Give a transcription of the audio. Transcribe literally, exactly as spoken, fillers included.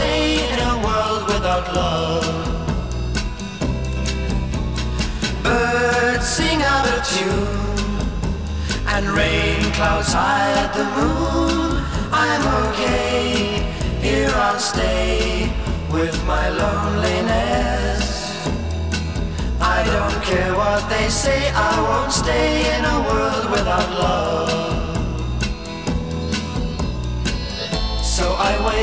stay in a world without love. Birds sing out of tune, and rain clouds hide the moon. I'm okay, here I'll stay with my loneliness. I don't care what they say, I won't stay in a world without love. So I wait.